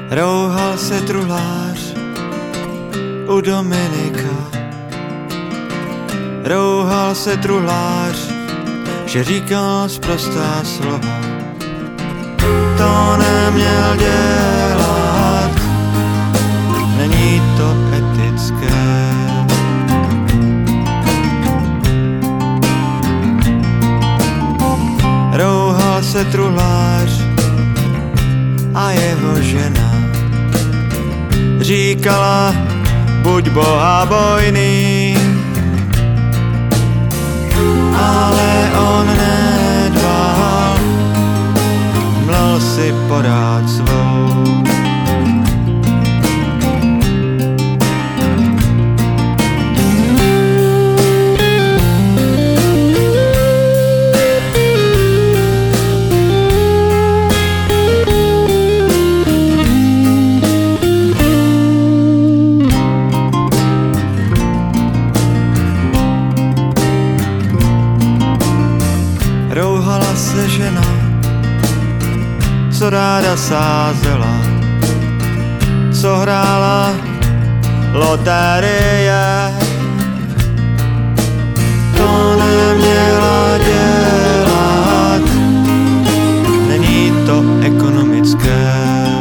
Rouhal se truhlář u Dominika. Rouhal se truhlář, že říkal sprostá slova. To neměl dělat, není to etické. Rouhal se truhlář a jeho žena říkala, buď bohabojný, ale on nedbal, mlel si porád svou. Rouhala se žena, co ráda sázela, co hrála loterie. To neměla dělat, není to ekonomické.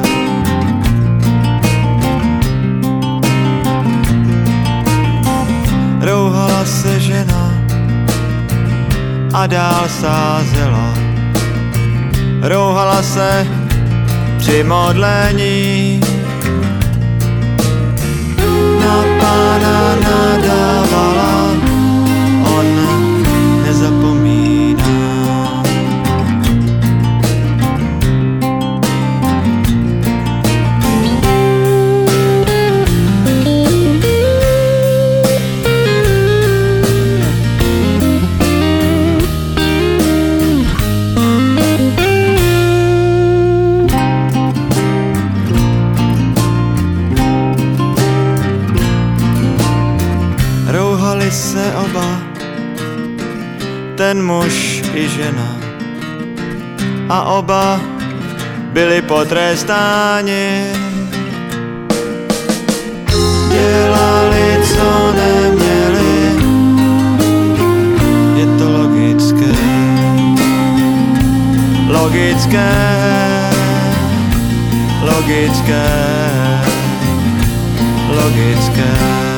Rouhala se žena a dál sázela. Rouhala se při modlení, na Pána nadávala, on nezapomíná. Rouhali se oba, ten muž i žena, a oba byli potrestáni. Dělali, co neměli, je to logické. Logické, logické, logické.